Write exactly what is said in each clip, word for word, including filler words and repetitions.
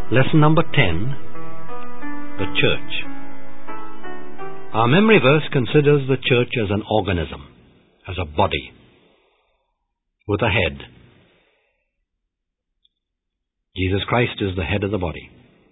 Lesson number ten, the church. Our memory verse considers the church as an organism, as a body, with a head. Jesus Christ is the head of the body.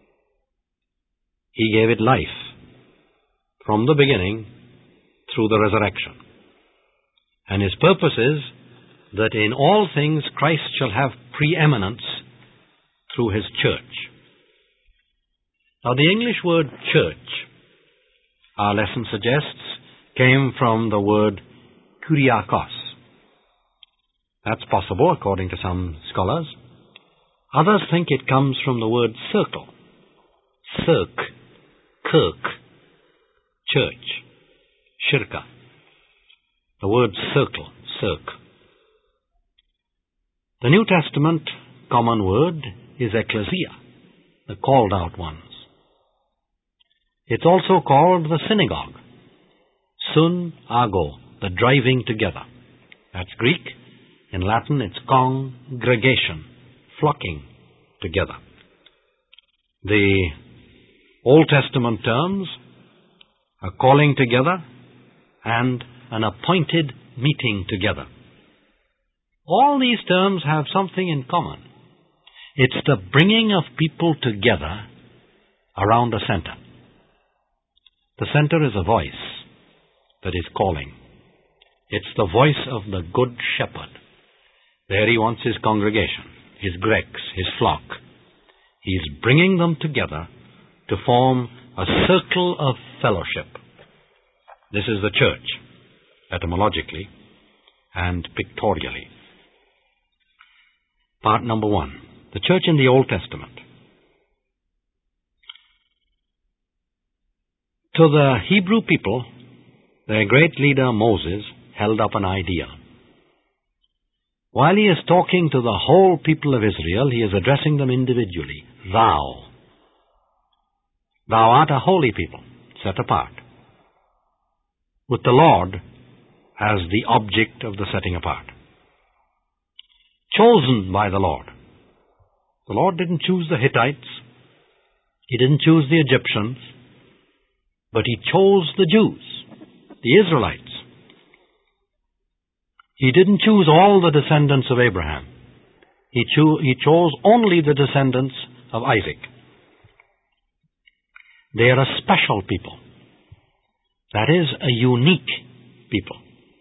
He gave it life from the beginning through the resurrection. And His purpose is that in all things Christ shall have preeminence through His church. Now, the English word church, our lesson suggests, came from the word kuriakos. That's possible, according to some scholars. Others think it comes from the word circle. Cirque, kirk, church, shirka. The word circle, cirque. The New Testament common word is ecclesia, the called out ones. It's also called the synagogue. Sun ago, the driving together. That's Greek. In Latin, it's congregation, flocking together. The Old Testament terms are calling together and an appointed meeting together. All these terms have something in common. It's the bringing of people together around a center. The center is a voice that is calling. It's the voice of the Good Shepherd. There He wants His congregation, His Greeks, His flock. He's bringing them together to form a circle of fellowship. This is the church, etymologically and pictorially. Part number one, the church in the Old Testament. To the Hebrew people, their great leader Moses held up an idea. While he is talking to the whole people of Israel, he is addressing them individually. Thou. Thou art a holy people, set apart, with the Lord as the object of the setting apart. Chosen by the Lord. The Lord didn't choose the Hittites. He didn't choose the Egyptians. But He chose the Jews, the Israelites. He didn't choose all the descendants of Abraham. He, cho- he chose only the descendants of Isaac. They are a special people. That is, a unique people.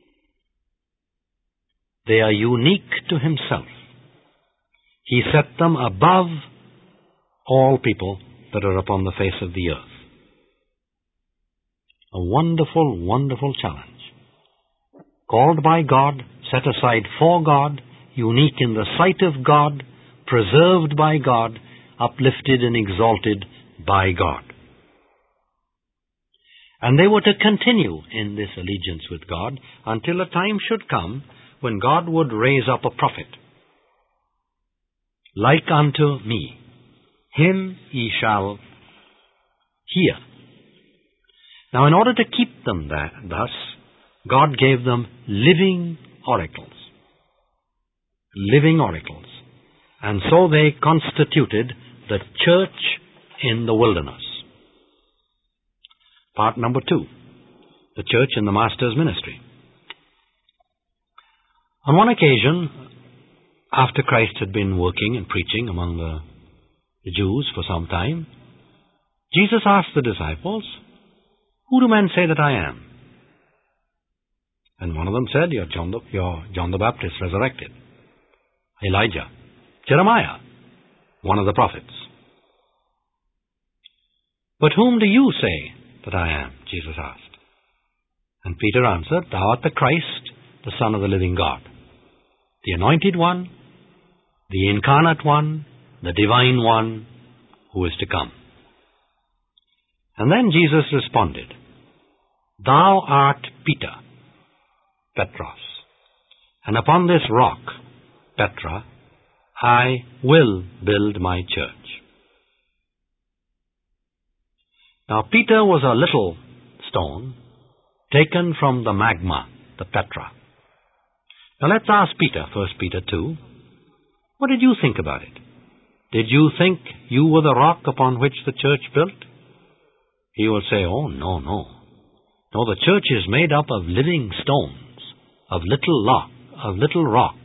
They are unique to Himself. He set them above all people that are upon the face of the earth. A wonderful, wonderful challenge. Called by God, set aside for God, unique in the sight of God, preserved by God, uplifted and exalted by God. And they were to continue in this allegiance with God until a time should come when God would raise up a prophet. Like unto me, him ye shall hear. Now, in order to keep them that, thus, God gave them living oracles. Living oracles. And so they constituted the church in the wilderness. Part number two, the church in the Master's ministry. On one occasion, after Christ had been working and preaching among the, the Jews for some time, Jesus asked the disciples, "Who do men say that I am?" And one of them said, You're John the, you're John the Baptist resurrected. Elijah. Jeremiah, one of the prophets. "But whom do you say that I am?" Jesus asked. And Peter answered, "Thou art the Christ, the Son of the living God, the Anointed One, the Incarnate One, the Divine One, who is to come." And then Jesus responded, "Thou art Peter, Petros, and upon this rock, Petra, I will build my church." Now Peter was a little stone taken from the magma, the Petra. Now let's ask Peter, First Peter two, what did you think about it? Did you think you were the rock upon which the church built? He will say, oh, no, no. No, the church is made up of living stones, of little, lock, of little rocks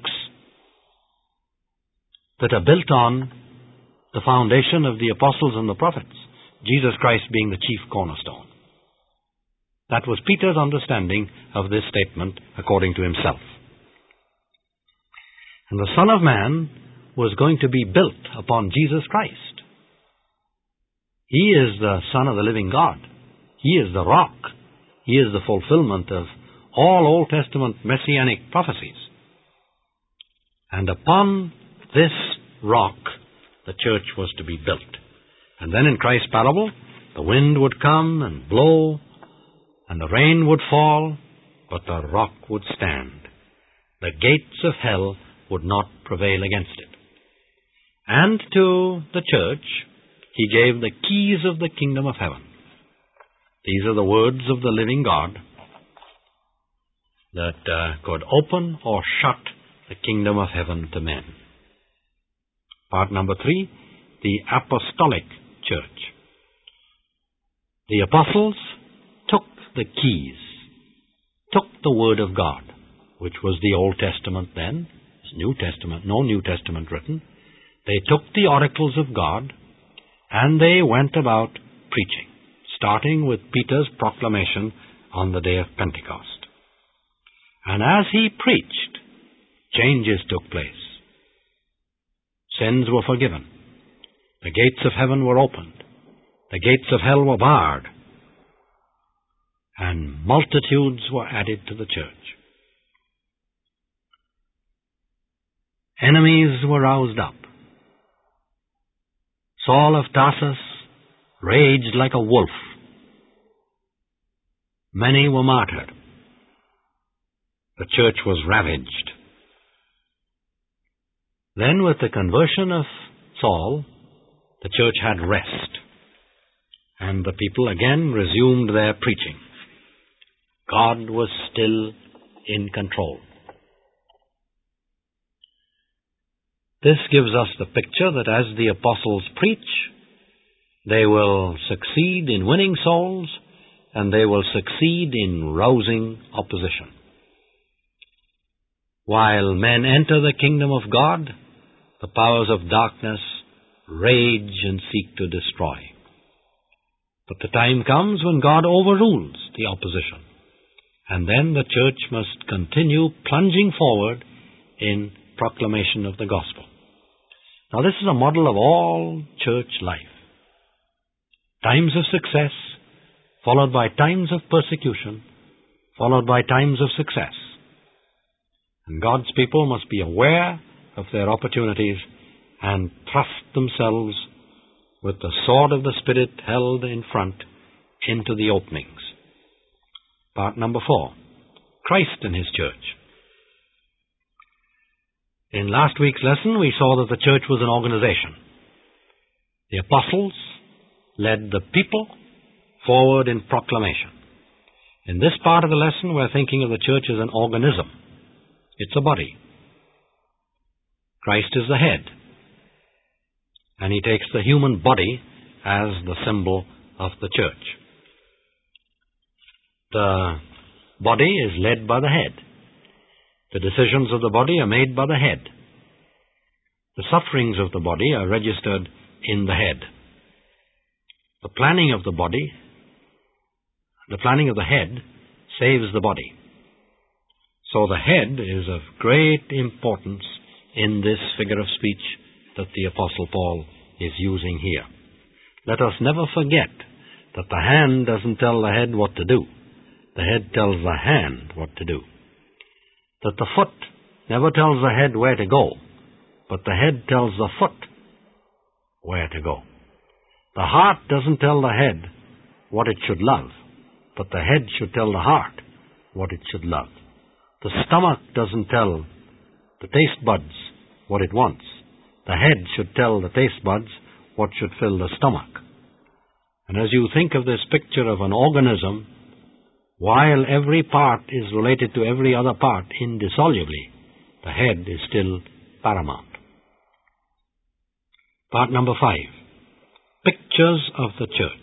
that are built on the foundation of the apostles and the prophets, Jesus Christ being the chief cornerstone. That was Peter's understanding of this statement according to himself. And the Son of Man was going to be built upon Jesus Christ. He is the Son of the living God. He is the rock. He is the fulfillment of all Old Testament messianic prophecies. And upon this rock, the church was to be built. And then in Christ's parable, the wind would come and blow, and the rain would fall, but the rock would stand. The gates of hell would not prevail against it. And to the church, he gave the keys of the kingdom of heaven. These are the words of the living God that uh, could open or shut the kingdom of heaven to men. Part number three, the apostolic church. The apostles took the keys, took the word of God, which was the Old Testament then, New Testament, no New Testament written. They took the oracles of God, and they went about preaching, starting with Peter's proclamation on the day of Pentecost. And as he preached, changes took place. Sins were forgiven. The gates of heaven were opened. The gates of hell were barred. And multitudes were added to the church. Enemies were roused up. Saul of Tarsus raged like a wolf. Many were martyred. The church was ravaged. Then, with the conversion of Saul, the church had rest, and the people again resumed their preaching. God was still in control. This gives us the picture that as the apostles preach, they will succeed in winning souls, and they will succeed in rousing opposition. While men enter the kingdom of God, the powers of darkness rage and seek to destroy. But the time comes when God overrules the opposition, and then the church must continue plunging forward in proclamation of the gospel. Now, this is a model of all church life. Times of success, followed by times of persecution, followed by times of success. And God's people must be aware of their opportunities and thrust themselves with the sword of the Spirit held in front into the openings. Part number four, Christ and His church. In last week's lesson, we saw that the church was an organization. The apostles led the people forward in proclamation. In this part of the lesson, we're thinking of the church as an organism. It's a body. Christ is the head, and He takes the human body as the symbol of the church. The body is led by the head. The decisions of the body are made by the head. The sufferings of the body are registered in the head. The planning of the body, the planning of the head, saves the body. So the head is of great importance in this figure of speech that the Apostle Paul is using here. Let us never forget that the hand doesn't tell the head what to do. The head tells the hand what to do. That the foot never tells the head where to go, but the head tells the foot where to go. The heart doesn't tell the head what it should love, but the head should tell the heart what it should love. The stomach doesn't tell the taste buds what it wants. The head should tell the taste buds what should fill the stomach. And as you think of this picture of an organism, while every part is related to every other part indissolubly, the head is still paramount. Part number five. Pictures of the church.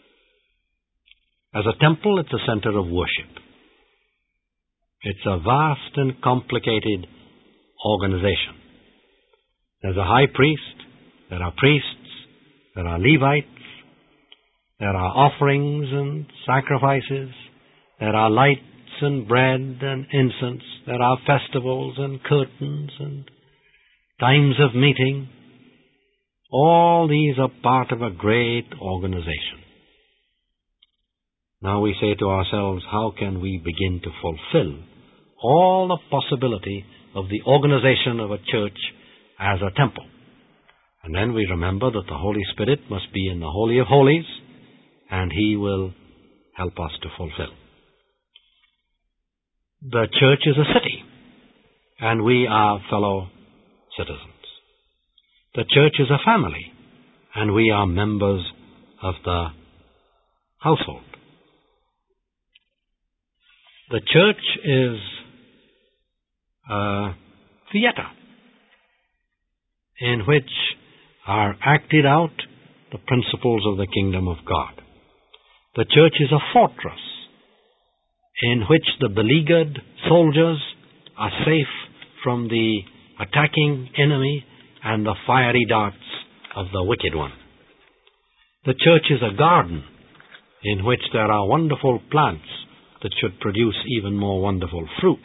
As a temple, it's a center of worship. It's a vast and complicated organization. There's a high priest, there are priests, there are Levites, there are offerings and sacrifices, there are lights and bread and incense, there are festivals and curtains and times of meeting. All these are part of a great organization. Now we say to ourselves, how can we begin to fulfill all the possibility of the organization of a church as a temple? And then we remember that the Holy Spirit must be in the Holy of Holies, and He will help us to fulfill. The church is a city, and we are fellow citizens. The church is a family, and we are members of the household. The church is a theater in which are acted out the principles of the kingdom of God. The church is a fortress in which the beleaguered soldiers are safe from the attacking enemy and the fiery darts of the wicked one. The church is a garden in which there are wonderful plants that should produce even more wonderful fruit.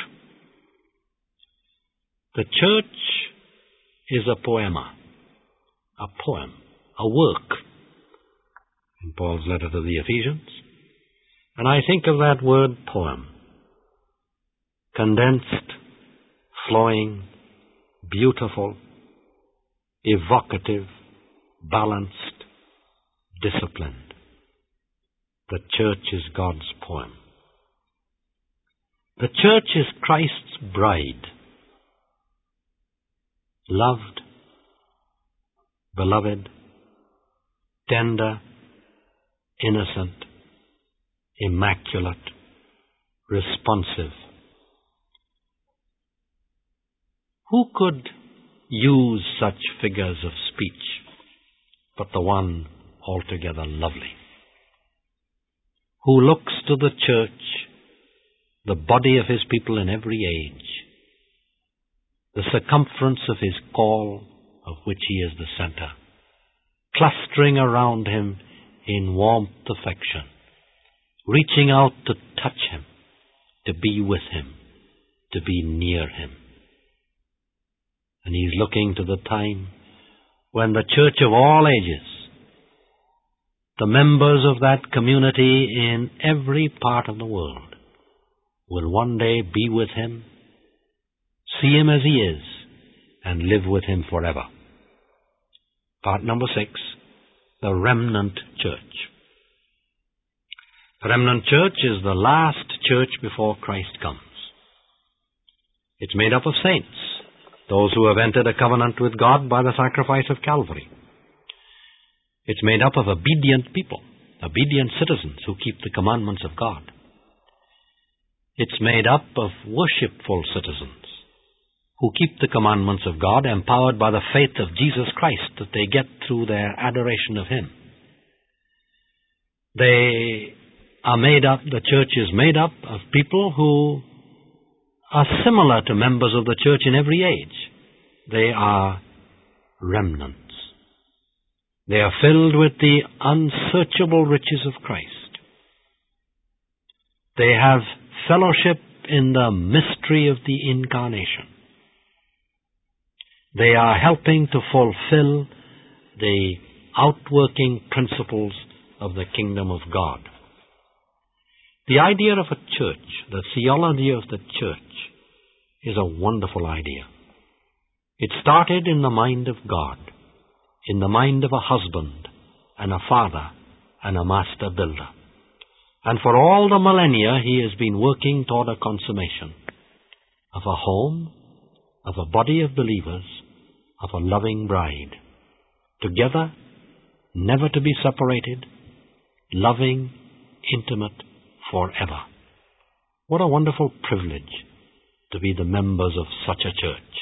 The church is a poema, a poem, a work, in Paul's letter to the Ephesians. And I think of that word poem, condensed, flowing, beautiful, evocative, balanced, disciplined. The church is God's poem. The church is Christ's bride, loved, beloved, tender, innocent, immaculate, responsive. Who could use such figures of speech but the one altogether lovely, who looks to the church, the body of His people in every age, the circumference of His call, of which He is the center, clustering around Him in warmth affection, reaching out to touch Him, to be with Him, to be near Him. And He's looking to the time when the church of all ages, the members of that community in every part of the world, will one day be with Him, see Him as He is, and live with Him forever. Part number six, the remnant church. The remnant church is the last church before Christ comes. It's made up of saints, those who have entered a covenant with God by the sacrifice of Calvary. It's made up of obedient people, obedient citizens who keep the commandments of God. It's made up of worshipful citizens who keep the commandments of God, empowered by the faith of Jesus Christ that they get through their adoration of Him. They are made up, the church is made up of people who are similar to members of the church in every age. They are remnants. They are filled with the unsearchable riches of Christ. They have fellowship in the mystery of the incarnation. They are helping to fulfill the outworking principles of the kingdom of God. The idea of a church, the theology of the church, is a wonderful idea. It started in the mind of God, in the mind of a husband and a father and a master builder. And for all the millennia, He has been working toward a consummation of a home, of a body of believers, of a loving bride, together, never to be separated, loving, intimate, forever. What a wonderful privilege to be the members of such a church.